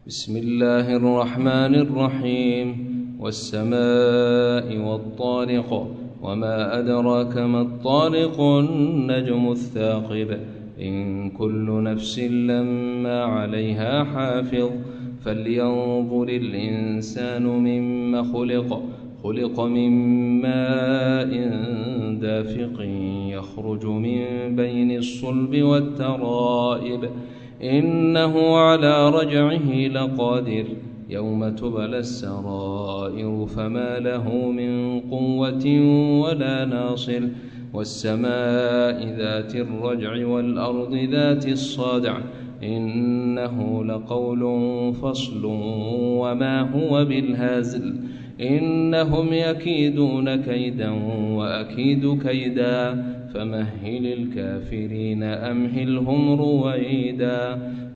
بسم الله الرحمن الرحيم والسماء والطارق وما أدراك ما الطارق النجم الثاقب إن كل نفس لما عليها حافظ فلينظر الإنسان مما خلق من ماء دافق يخرج من بين الصلب والترائب إنه على رجعه لقادر يوم تبلى السرائر فما له من قوة ولا ناصر والسماء ذات الرجع والأرض ذات الصدع إنه لقول فصل وما هو بالهزل إنهم يكيدون كيدا وأكيد كيدا فمهل الكافرين أمهلهم رويدا